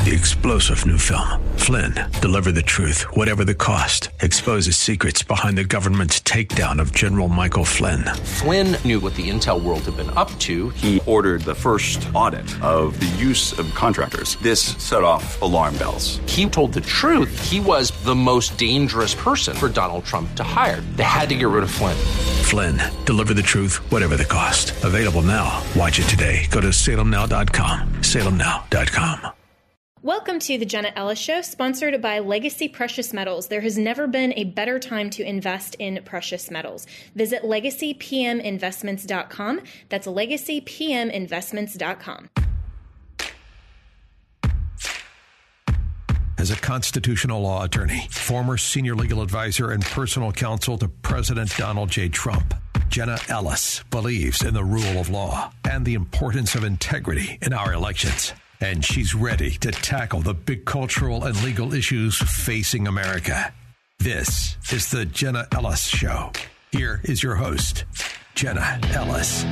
The explosive new film, Flynn, deliver the truth, whatever the cost, exposes secrets behind the government's takedown of General Michael Flynn. Flynn knew what the intel world had been up to. He ordered the first audit of the use of contractors. This set off alarm bells. He told the truth. He was the most dangerous person for Donald Trump to hire. They had to get rid of Flynn. Flynn, deliver the truth, whatever the cost. Available now. Watch it today. Go to salemnow.com. salemnow.com. Welcome to the Jenna Ellis Show, sponsored by Legacy Precious Metals. There has never been a better time to invest in precious metals. Visit legacypminvestments.com. That's legacypminvestments.com. As a constitutional law attorney, former senior legal advisor and personal counsel to President Donald J. Trump, Jenna Ellis believes in the rule of law and the importance of integrity in our elections. And she's ready to tackle the big cultural and legal issues facing America. This is the Jenna Ellis Show. Here is your host, Jenna Ellis.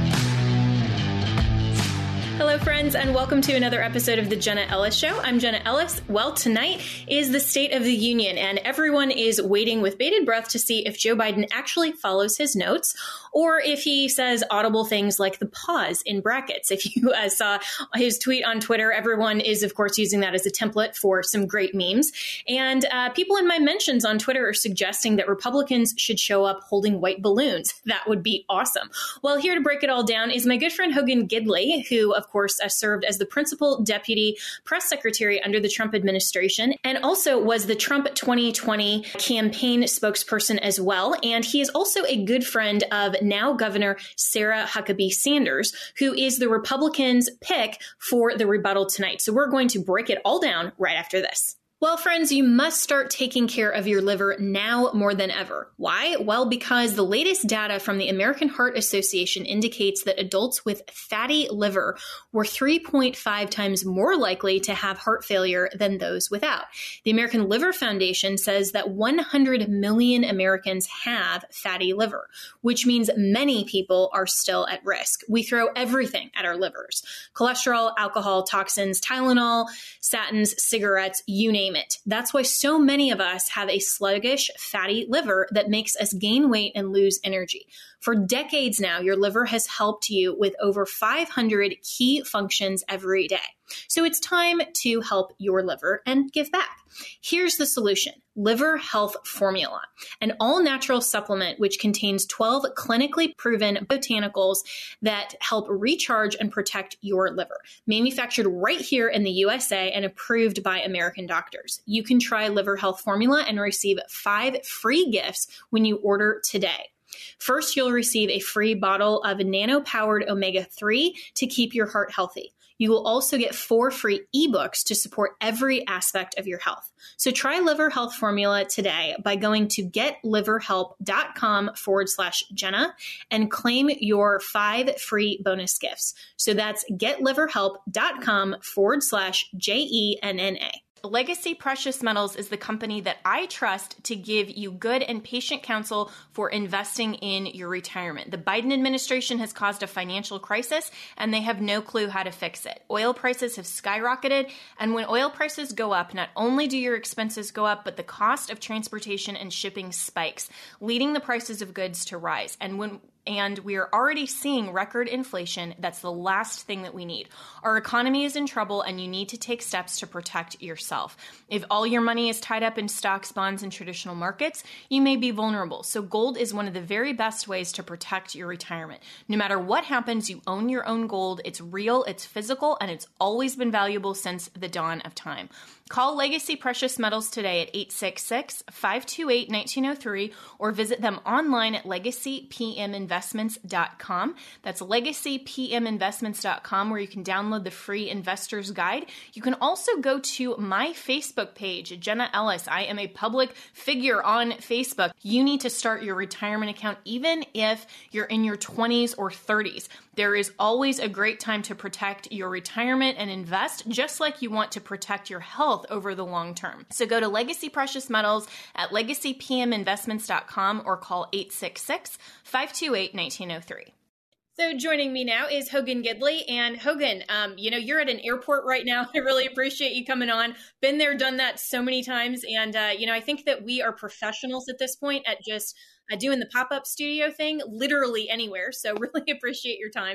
Hello, friends, and welcome to another episode of the Jenna Ellis Show. I'm Jenna Ellis. Well, tonight is the State of the Union, and everyone is waiting with bated breath to see if Joe Biden actually follows his notes or if he says audible things like the pause in brackets. If you saw his tweet on Twitter, everyone is, of course, using that as a template for some great memes. And people in my mentions on Twitter are suggesting that Republicans should show up holding white balloons. That would be awesome. Well, here to break it all down is my good friend Hogan Gidley, who, of course, served as the principal deputy press secretary under the Trump administration and also was the Trump 2020 campaign spokesperson as well. And he is also a good friend of now Governor Sarah Huckabee Sanders, who is the Republicans' pick for the rebuttal tonight. So we're going to break it all down right after this. Well, friends, you must start taking care of your liver now more than ever. Why? Well, because the latest data from the American Heart Association indicates that adults with fatty liver were 3.5 times more likely to have heart failure than those without. The American Liver Foundation says that 100 million Americans have fatty liver, which means many people are still at risk. We throw everything at our livers: cholesterol, alcohol, toxins, Tylenol, statins, cigarettes, you name it. That's why so many of us have a sluggish, fatty liver that makes us gain weight and lose energy. For decades now, your liver has helped you with over 500 key functions every day. So it's time to help your liver and give back. Here's the solution: Liver Health Formula, an all-natural supplement which contains 12 clinically proven botanicals that help recharge and protect your liver. Manufactured right here in the USA and approved by American doctors. You can try Liver Health Formula and receive 5 free gifts when you order today. First, you'll receive a free bottle of nano-powered omega-3 to keep your heart healthy. You will also get 4 free ebooks to support every aspect of your health. So try Liver Health Formula today by going to getliverhelp.com/Jenna and claim your 5 free bonus gifts. So that's getliverhelp.com/JENNA. Legacy Precious Metals is the company that I trust to give you good and patient counsel for investing in your retirement. The Biden administration has caused a financial crisis, and they have no clue how to fix it. Oil prices have skyrocketed, and when oil prices go up, not only do your expenses go up, but the cost of transportation and shipping spikes, leading the prices of goods to rise. And we are already seeing record inflation. That's the last thing that we need. Our economy is in trouble, and you need to take steps to protect yourself. If all your money is tied up in stocks, bonds, and traditional markets, you may be vulnerable. So gold is one of the very best ways to protect your retirement. No matter what happens, you own your own gold. It's real, it's physical, and it's always been valuable since the dawn of time. Call Legacy Precious Metals today at 866-528-1903 or visit them online at legacypminvestments.com. That's legacypminvestments.com, where you can download the free investor's guide. You can also go to my Facebook page, Jenna Ellis. I am a public figure on Facebook. You need to start your retirement account even if you're in your 20s or 30s. There is always a great time to protect your retirement and invest, just like you want to protect your health over the long term. So go to Legacy Precious Metals at legacypminvestments.com or call 866-528-1903. So joining me now is Hogan Gidley. And Hogan, you're at an airport right now. I really appreciate you coming on. Been there, done that so many times. And, I think that we are professionals at this point at just doing the pop-up studio thing, literally anywhere. So really appreciate your time.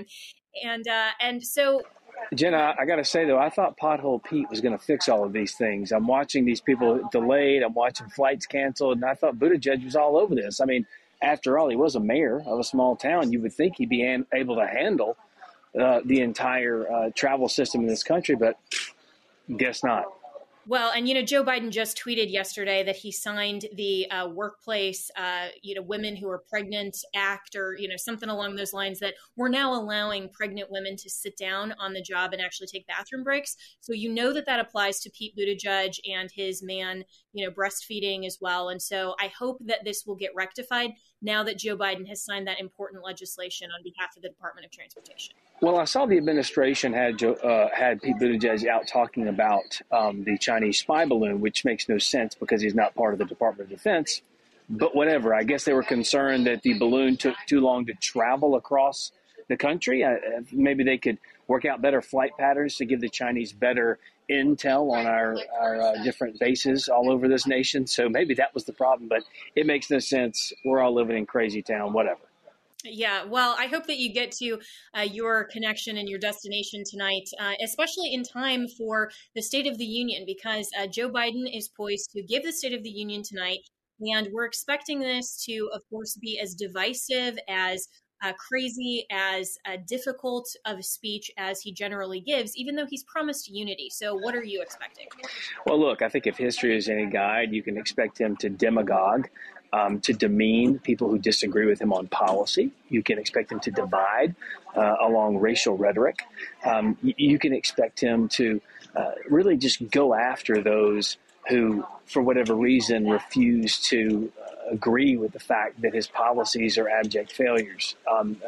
And so... Jenna, I got to say, though, I thought Pothole Pete was going to fix all of these things. I'm watching these people delayed. I'm watching flights canceled. And I thought Buttigieg was all over this. I mean, after all, he was a mayor of a small town. You would think he'd be able to handle the entire travel system in this country, but guess not. Well, and, Joe Biden just tweeted yesterday that he signed the workplace, women who are pregnant act or, something along those lines, that we're now allowing pregnant women to sit down on the job and actually take bathroom breaks. So that applies to Pete Buttigieg and his man, breastfeeding as well. And so I hope that this will get rectified now that Joe Biden has signed that important legislation on behalf of the Department of Transportation. Well, I saw the administration had Pete Buttigieg out talking about the Chinese spy balloon, which makes no sense because he's not part of the Department of Defense. But whatever, I guess they were concerned that the balloon took too long to travel across the country. Maybe they could work out better flight patterns to give the Chinese better intel on our different bases all over this nation. So maybe that was the problem, but it makes no sense. We're all living in crazy town, whatever. Yeah, well, I hope that you get to your connection and your destination tonight, especially in time for the State of the Union, because Joe Biden is poised to give the State of the Union tonight. And we're expecting this to, of course, be as divisive, as crazy, as difficult of a speech as he generally gives, even though he's promised unity. So what are you expecting? Well, look, I think if history is any guide, you can expect him to demagogue, to demean people who disagree with him on policy. You can expect him to divide along racial rhetoric. You can expect him to really just go after those who, for whatever reason, refuse to agree with the fact that his policies are abject failures.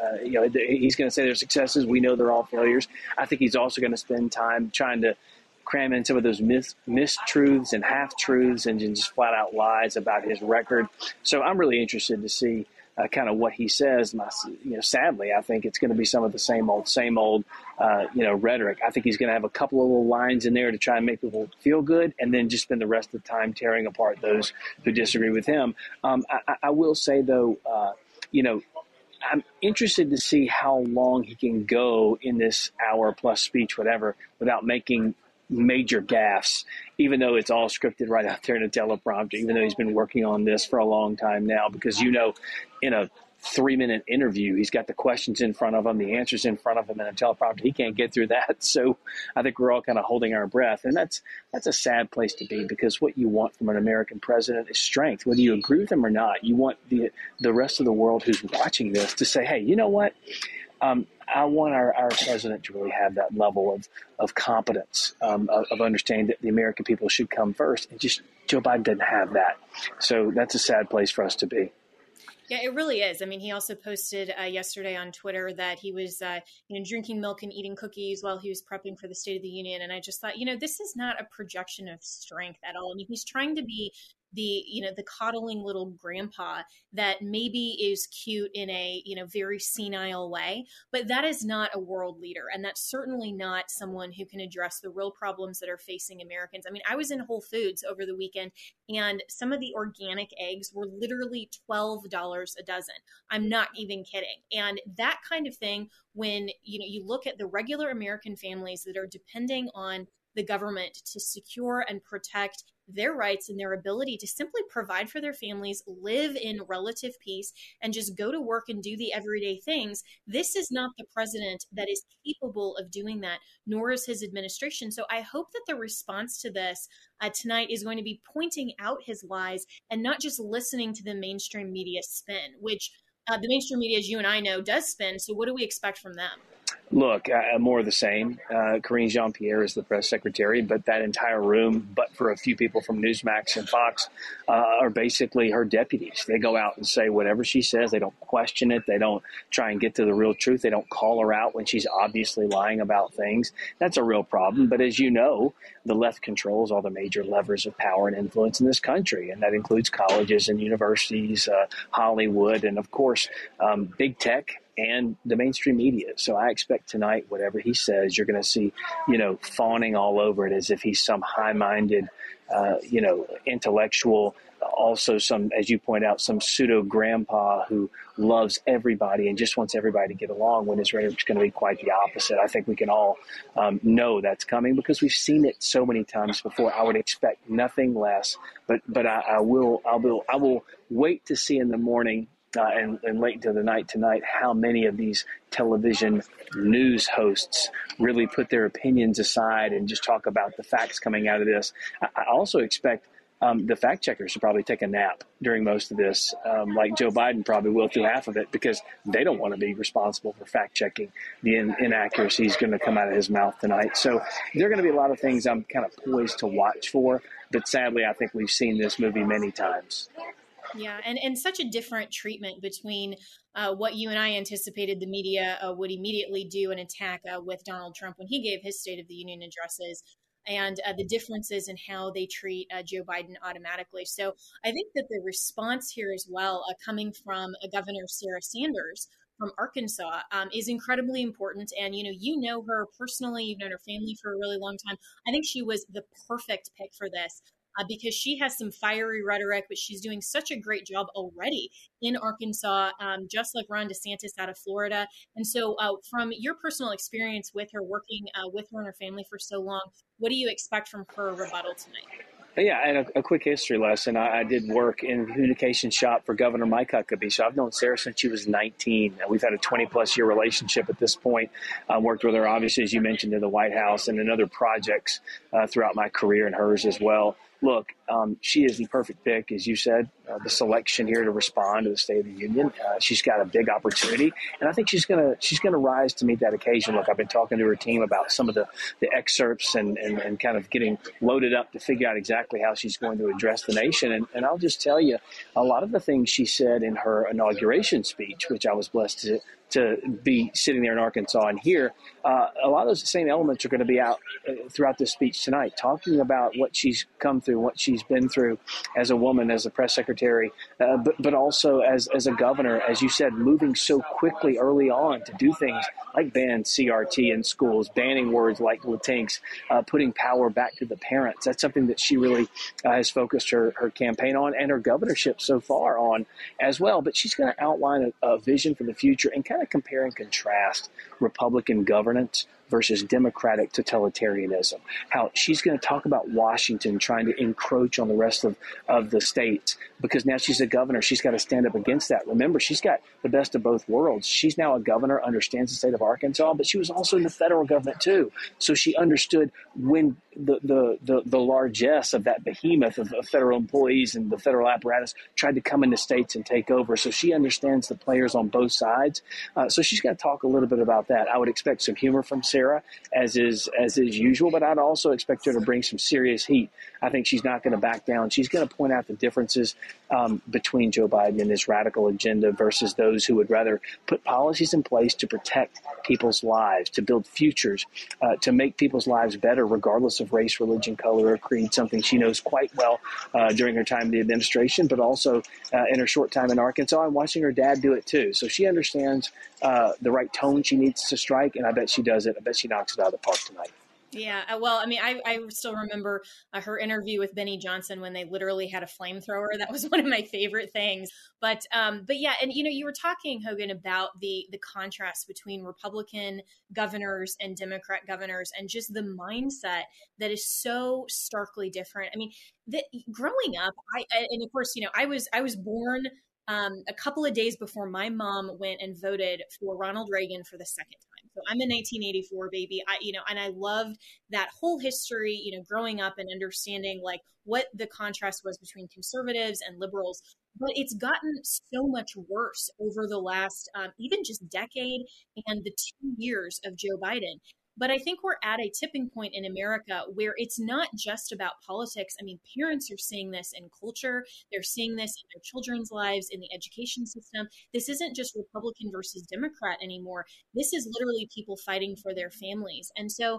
He's going to say they're successes. We know they're all failures. I think he's also going to spend time trying to cram in some of those mistruths and half-truths and just flat-out lies about his record. So I'm really interested to see kind of what he says. Sadly, I think it's going to be some of the same old, rhetoric. I think he's going to have a couple of little lines in there to try and make people feel good, and then just spend the rest of the time tearing apart those who disagree with him. I will say, though, I'm interested to see how long he can go in this hour-plus speech, whatever, without making major gaffes, even though it's all scripted right out there in a teleprompter, even though he's been working on this for a long time now, because, in a 3-minute interview, he's got the questions in front of him, the answers in front of him in a teleprompter. He can't get through that. So I think we're all kind of holding our breath. And that's a sad place to be, because what you want from an American president is strength. Whether you agree with him or not, you want the rest of the world who's watching this to say, hey, you know what? I want our president to really have that level of competence, of understanding that the American people should come first. And just Joe Biden doesn't have that. So that's a sad place for us to be. Yeah, it really is. I mean, he also posted yesterday on Twitter that he was, drinking milk and eating cookies while he was prepping for the State of the Union. And I just thought, this is not a projection of strength at all. I mean, he's trying to be the coddling little grandpa that maybe is cute in a, very senile way, but that is not a world leader. And that's certainly not someone who can address the real problems that are facing Americans. I mean, I was in Whole Foods over the weekend, and some of the organic eggs were literally $12 a dozen. I'm not even kidding. And that kind of thing, when, you look at the regular American families that are depending on the government to secure and protect their rights and their ability to simply provide for their families, live in relative peace, and just go to work and do the everyday things. This is not the president that is capable of doing that, nor is his administration. So I hope that the response to this tonight is going to be pointing out his lies and not just listening to the mainstream media spin, which the mainstream media, as you and I know, does spin. So what do we expect from them? Look, more of the same. Karine Jean-Pierre is the press secretary, but that entire room, but for a few people from Newsmax and Fox, are basically her deputies. They go out and say whatever she says. They don't question it. They don't try and get to the real truth. They don't call her out when she's obviously lying about things. That's a real problem. But as you know, the left controls all the major levers of power and influence in this country, and that includes colleges and universities, Hollywood, and, of course, big tech and the mainstream media. So I expect tonight, whatever he says, you're going to see, fawning all over it as if he's some high-minded, intellectual, also some, as you point out, some pseudo grandpa who loves everybody and just wants everybody to get along, when his rhetoric's going to be quite the opposite. I think we can all know that's coming because we've seen it so many times before. I would expect nothing less, but I will wait to see in the morning and late into the night tonight how many of these television news hosts really put their opinions aside and just talk about the facts coming out of this. I also expect the fact checkers should probably take a nap during most of this, like Joe Biden probably will through half of it, because they don't want to be responsible for fact checking the inaccuracies going to come out of his mouth tonight. So there are going to be a lot of things I'm kind of poised to watch for. But sadly, I think we've seen this movie many times. Yeah, and such a different treatment between what you and I anticipated the media would immediately do and attack with Donald Trump when he gave his State of the Union addresses, and the differences in how they treat Joe Biden automatically. So I think that the response here as well, coming from Governor Sarah Sanders from Arkansas, is incredibly important. And, you know her personally, you've known her family for a really long time. I think she was the perfect pick for this. Because she has some fiery rhetoric, but she's doing such a great job already in Arkansas, just like Ron DeSantis out of Florida. And so from your personal experience with her, working with her and her family for so long, what do you expect from her rebuttal tonight? Yeah, and a quick history lesson. I did work in the communication shop for Governor Mike Huckabee. So I've known Sarah since she was 19. We've had a 20-plus year relationship at this point. I worked with her, obviously, as you mentioned, in the White House and in other projects throughout my career, and hers as well. Look, she is the perfect pick, as you said, the selection here to respond to the State of the Union. She's got a big opportunity, and I think she's gonna rise to meet that occasion. Look, I've been talking to her team about some of the excerpts and kind of getting loaded up to figure out exactly how she's going to address the nation. And I'll just tell you, a lot of the things she said in her inauguration speech, which I was blessed to be sitting there in Arkansas and hear, a lot of those same elements are going to be out throughout this speech tonight, talking about what she's come through, what she's been through as a woman, as a press secretary, but also as a governor, as you said, moving so quickly early on to do things like ban CRT in schools, banning words like Latinx, putting power back to the parents. That's something that she really has focused her campaign on and her governorship so far on as well. But she's going to outline a vision for the future and kind of compare and contrast Republican governance versus Democratic totalitarianism. How she's going to talk about Washington trying to encroach on the rest of the states, because now she's a governor. She's got to stand up against that. Remember, she's got the best of both worlds. She's now a governor, understands the state of Arkansas, but she was also in the federal government too. So she understood when the largesse of that behemoth of federal employees and the federal apparatus tried to come into states and take over. So she understands the players on both sides. So she's going to talk a little bit about that. I would expect some humor from Sarah, as is usual, but I'd also expect her to bring some serious heat. I think she's not going to back down. She's going to point out the differences between Joe Biden and his radical agenda versus those who would rather put policies in place to protect people's lives, to build futures, to make people's lives better, regardless of race, religion, color, or creed, something she knows quite well during her time in the administration, but also in her short time in Arkansas and watching her dad do it too. So she understands the right tone she needs to strike, and I bet she does it. I bet she knocks it out of the park tonight. Yeah, well, I mean, I still remember her interview with Benny Johnson when they literally had a flamethrower. That was one of my favorite things. But yeah, and you were talking, Hogan, about the contrast between Republican governors and Democrat governors, and just the mindset that is so starkly different. I mean, growing up, and of course, I was born a couple of days before my mom went and voted for Ronald Reagan for the second time. So I'm a 1984 baby. And I loved that whole history, growing up and understanding like what the contrast was between conservatives and liberals. But it's gotten so much worse over the last even just decade and the 2 years of Joe Biden. But I think we're at a tipping point in America where it's not just about politics. I mean, parents are seeing this in culture. They're seeing this in their children's lives, in the education system. This isn't just Republican versus Democrat anymore. This is literally people fighting for their families. And so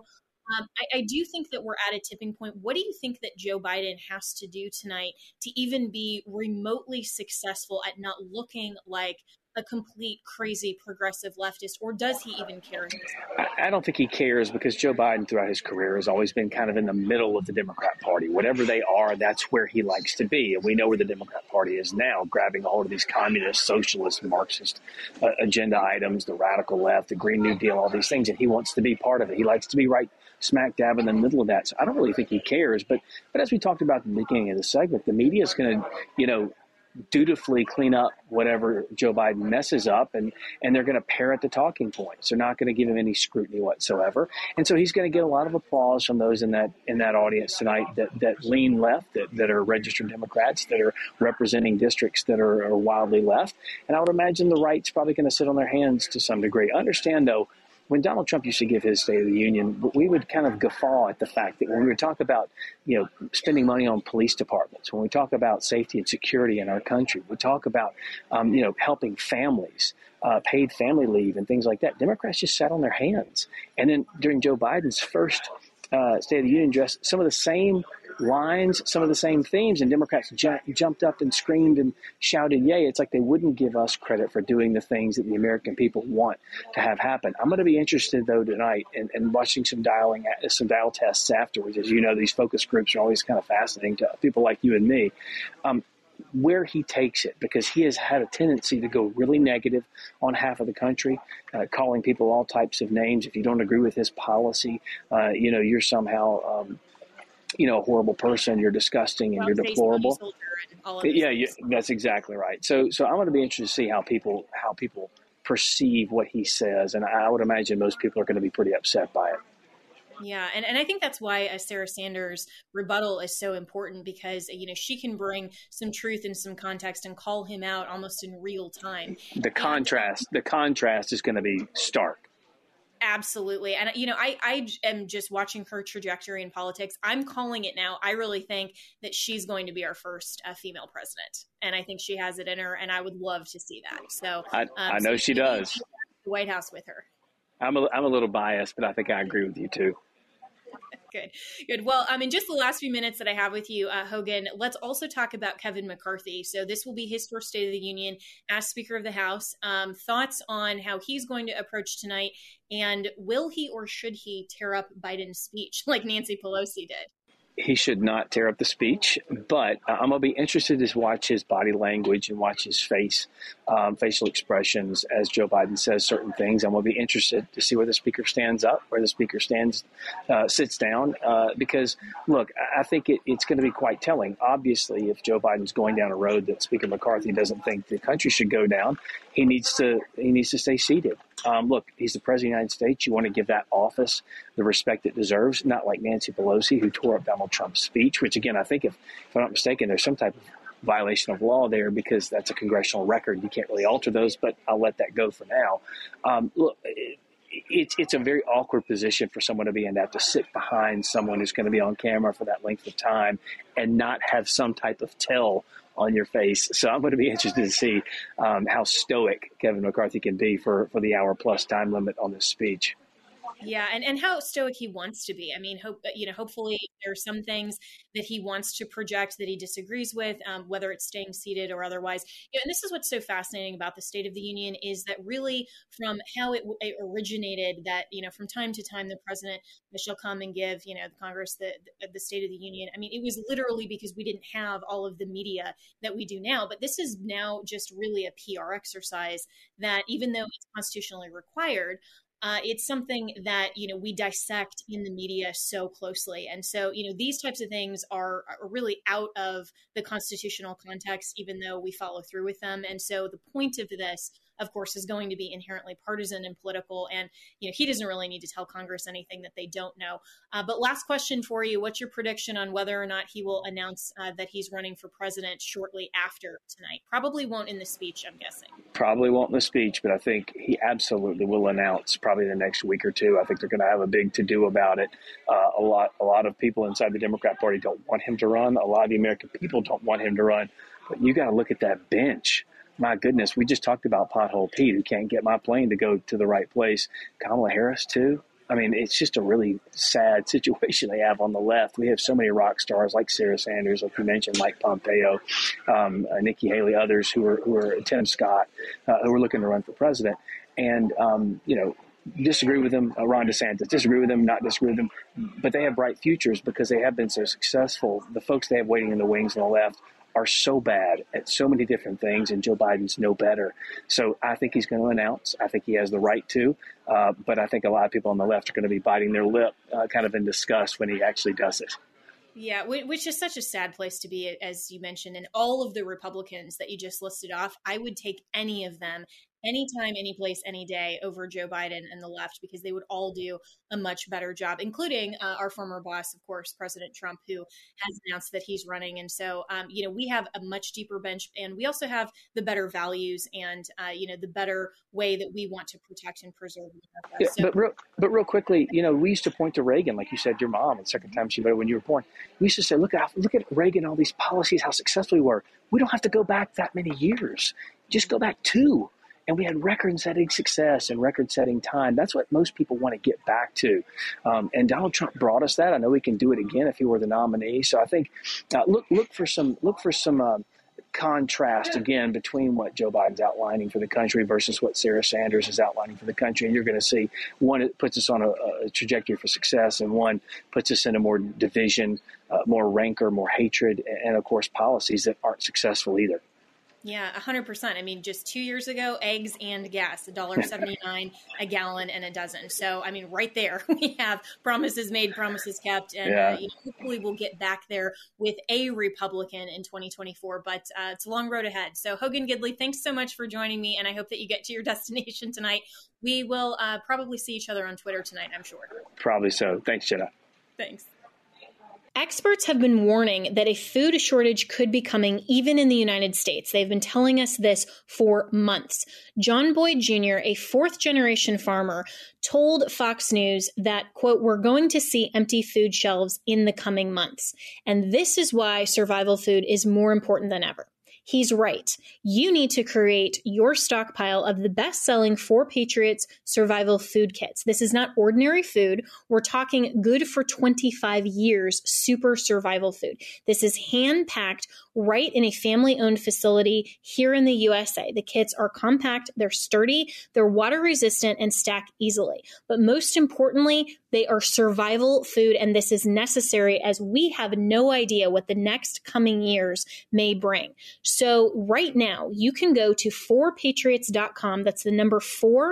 I do think that we're at a tipping point. What do you think that Joe Biden has to do tonight to even be remotely successful at not looking like a complete crazy progressive leftist, or does he even care? I don't think he cares, because Joe Biden throughout his career has always been kind of in the middle of the Democrat Party. Whatever they are, that's where he likes to be. And we know where the Democrat Party is now, grabbing a hold of these communist, socialist, Marxist agenda items, the radical left, the Green New Deal, all these things. And he wants to be part of it. He likes to be right smack dab in the middle of that. So I don't really think he cares. But as we talked about at the beginning of the segment, the media is going to, dutifully clean up whatever Joe Biden messes up, and they're going to parrot the talking points. They're not going to give him any scrutiny whatsoever. And so he's going to get a lot of applause from those in that audience tonight that lean left, that are registered Democrats, that are representing districts that are wildly left. And I would imagine the right's probably going to sit on their hands to some degree. Understand, though, when Donald Trump used to give his State of the Union, we would kind of guffaw at the fact that when we talk about, spending money on police departments, when we talk about safety and security in our country, we talk about, helping families, paid family leave and things like that. Democrats just sat on their hands. And then during Joe Biden's first State of the Union address, some of the same lines, some of the same themes, and Democrats jumped up and screamed and shouted, yay. It's like they wouldn't give us credit for doing the things that the American people want to have happen. I'm going to be interested, though, tonight in watching some dial tests afterwards. As you know, these focus groups are always kind of fascinating to people like you and me, where he takes it, because he has had a tendency to go really negative on half of the country, calling people all types of names. If you don't agree with his policy, you're somehow a horrible person, you're disgusting, and you're deplorable. That's exactly right. So I'm going to be interested to see how people perceive what he says, and I would imagine most people are going to be pretty upset by it. Yeah, and I think that's why Sarah Sanders' rebuttal is so important, because she can bring some truth and some context and call him out almost in real time. The contrast is going to be stark. Absolutely. And, I am just watching her trajectory in politics. I'm calling it now. I really think that she's going to be our first female president. And I think she has it in her, and I would love to see that. So I know she does. The White House with her. I'm a little biased, but I think I agree with you, too. Good. Well, in just the last few minutes that I have with you, Hogan, let's also talk about Kevin McCarthy. So this will be his first State of the Union as Speaker of the House. Thoughts on how he's going to approach tonight, and will he or should he tear up Biden's speech like Nancy Pelosi did? He should not tear up the speech, but I'm going to be interested to watch his body language and watch his facial expressions as Joe Biden says certain things. I'm going to be interested to see where the speaker stands up, where the speaker sits down, because, look, I think it's going to be quite telling. Obviously, if Joe Biden's going down a road that Speaker McCarthy doesn't think the country should go down, he needs to stay seated. Look, he's the president of the United States. You want to give that office the respect it deserves, not like Nancy Pelosi, who tore up Donald Trump's speech, which, again, I think if I'm not mistaken, there's some type of violation of law there, because that's a congressional record. You can't really alter those, but I'll let that go for now. Look, it's a very awkward position for someone to be in, to have to sit behind someone who's going to be on camera for that length of time and not have some type of tell on your face. So I'm going to be interested to see how stoic Kevin McCarthy can be for the hour-plus time limit on this speech. Yeah, and how stoic he wants to be. I mean, hopefully there are some things that he wants to project that he disagrees with, whether it's staying seated or otherwise. And this is what's so fascinating about the State of the Union, is that really from how it originated, that, from time to time, the president shall come and give, the Congress the State of the Union. I mean, it was literally because we didn't have all of the media that we do now. But this is now just really a PR exercise that, even though it's constitutionally required, it's something that, we dissect in the media so closely. And so, these types of things are really out of the constitutional context, even though we follow through with them. And so the point of this, of course, is going to be inherently partisan and political. And, he doesn't really need to tell Congress anything that they don't know. But last question for you. What's your prediction on whether or not he will announce that he's running for president shortly after tonight? Probably won't in the speech, I'm guessing. Probably won't in the speech, but I think he absolutely will announce probably the next week or two. I think they're going to have a big to-do about it. A lot of people inside the Democrat Party don't want him to run. A lot of the American people don't want him to run. But you got to look at that bench. My goodness, we just talked about Pothole Pete, who can't get my plane to go to the right place. Kamala Harris, too. I mean, it's just a really sad situation they have on the left. We have so many rock stars like Sarah Sanders, like you mentioned, Mike Pompeo, Nikki Haley, others who are Tim Scott, who are looking to run for president. And, disagree with them, Ron DeSantis, disagree with them, not disagree with them, but they have bright futures because they have been so successful. The folks they have waiting in the wings on the left are so bad at so many different things, and Joe Biden's no better. So I think he's going to announce. I think he has the right to, but I think a lot of people on the left are going to be biting their lip kind of in disgust when he actually does it. Yeah, which is such a sad place to be, as you mentioned. And all of the Republicans that you just listed off, I would take any of them anytime, any place, any day over Joe Biden and the left, because they would all do a much better job, including our former boss, of course, President Trump, who has announced that he's running. And so, we have a much deeper bench, and we also have the better values and, the better way that we want to protect and preserve America. Yeah, so, but real quickly, we used to point to Reagan, like you said, your mom, the second time she voted when you were born. We used to say, look at Reagan, all these policies, how successful we were. We don't have to go back that many years. Just go back 2. And we had record-setting success and record-setting time. That's what most people want to get back to. And Donald Trump brought us that. I know he can do it again if he were the nominee. So I think look for some contrast again between what Joe Biden's outlining for the country versus what Sarah Sanders is outlining for the country. And you're going to see one, it puts us on a trajectory for success, and one puts us in a more division, more rancor, more hatred, and of course policies that aren't successful either. Yeah, 100%. I mean, just 2 years ago, eggs and gas, $1.79 a gallon and a dozen. So, I mean, right there, we have promises made, promises kept, and hopefully we'll get back there with a Republican in 2024. But it's a long road ahead. So, Hogan Gidley, thanks so much for joining me, and I hope that you get to your destination tonight. We will probably see each other on Twitter tonight, I'm sure. Probably so. Thanks, Jenna. Thanks. Experts have been warning that a food shortage could be coming even in the United States. They've been telling us this for months. John Boyd Jr., a fourth-generation farmer, told Fox News that, quote, we're going to see empty food shelves in the coming months. And this is why survival food is more important than ever. He's right. You need to create your stockpile of the best-selling 4 Patriots survival food kits. This is not ordinary food. We're talking good for 25 years super survival food. This is hand-packed right in a family-owned facility here in the USA. The kits are compact, they're sturdy, they're water-resistant, and stack easily. But most importantly, they are survival food, and this is necessary as we have no idea what the next coming years may bring. So right now, you can go to 4patriots.com. That's the number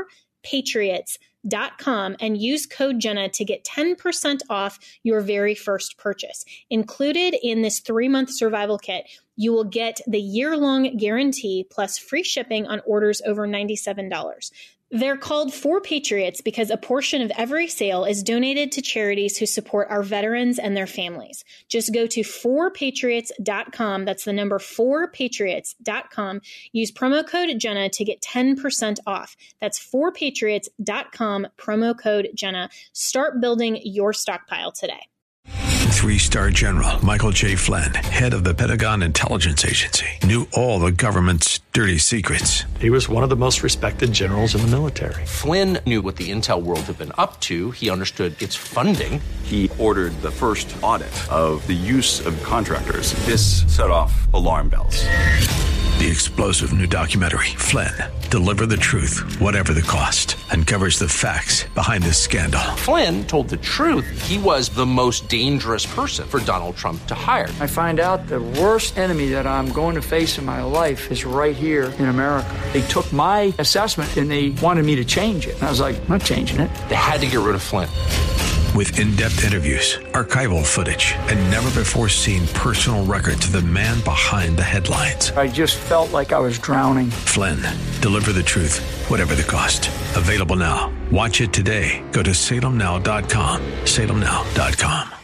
4patriots.com and use code Jenna to get 10% off your very first purchase. Included in this 3-month survival kit, you will get the year-long guarantee plus free shipping on orders over $97. They're called 4 Patriots because a portion of every sale is donated to charities who support our veterans and their families. Just go to 4patriots.com. That's the number 4patriots.com. Use promo code Jenna to get 10% off. That's 4patriots.com, promo code Jenna. Start building your stockpile today. 3-star General Michael J. Flynn, head of the Pentagon Intelligence Agency, knew all the government's dirty secrets. He was one of the most respected generals in the military. Flynn knew what the intel world had been up to. He understood its funding. He ordered the first audit of the use of contractors. This set off alarm bells. The explosive new documentary, Flynn, Deliver the Truth, Whatever the Cost, uncovers the facts behind this scandal. Flynn told the truth. He was the most dangerous person for Donald Trump to hire. I find out the worst enemy that I'm going to face in my life is right here in America. They took my assessment and they wanted me to change it. And I was like, I'm not changing it. They had to get rid of Flynn. With in-depth interviews, archival footage, and never-before-seen personal records of the man behind the headlines. I just felt like I was drowning. Flynn, Deliver the Truth, Whatever the Cost. Available now. Watch it today. Go to salemnow.com. salemnow.com.